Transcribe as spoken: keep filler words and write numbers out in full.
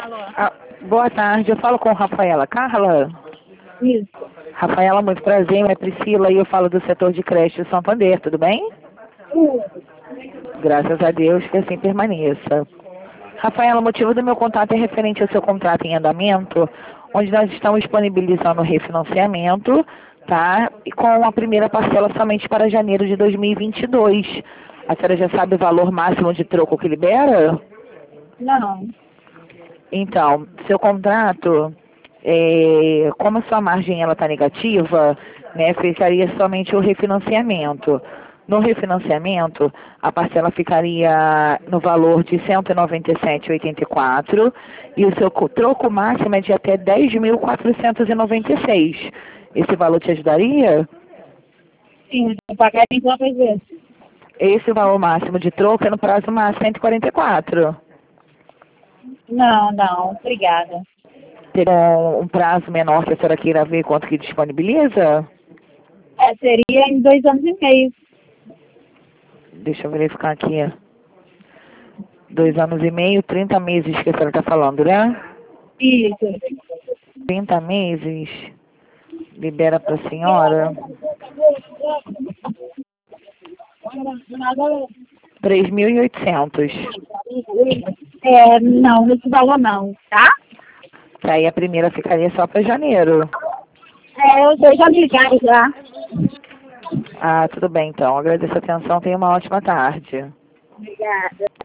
Alô? Ah, boa tarde, eu falo com Rafaela. Carla? Isso. Rafaela, muito prazer, é Priscila e eu falo do setor de creche de Santander, tudo bem? Isso. Graças a Deus que assim permaneça. Rafaela, o motivo do meu contato é referente ao seu contrato em andamento, onde nós estamos disponibilizando o refinanciamento, tá? E com a primeira parcela somente para janeiro de dois mil e vinte e dois. A senhora já sabe o valor máximo de troco que libera? Não. Então, seu contrato, é, como a sua margem ela está negativa, né, ficaria somente o refinanciamento. No refinanciamento, a parcela ficaria no valor de cento e noventa e sete reais e oitenta e quatro centavos e o seu co- troco máximo é de até dez mil quatrocentos e noventa e seis reais. Esse valor te ajudaria? Sim, vou pagar em quantas vezes? Esse valor máximo de troco é no prazo máximo cento e quarenta e quatro. Não, não. Obrigada. Ter um, um prazo menor que a senhora queira ver quanto que disponibiliza? É, seria em dois anos e meio. Deixa eu verificar aqui. Dois anos e meio, trinta meses que a senhora está falando, né? Isso. Trinta meses. Libera para a senhora três mil e oitocentos. É, não, nesse valor não, tá? Que aí a primeira ficaria só para janeiro. É, eu sei, já me ligaram já. Ah, tudo bem então. Agradeço a atenção. Tenha uma ótima tarde. Obrigada.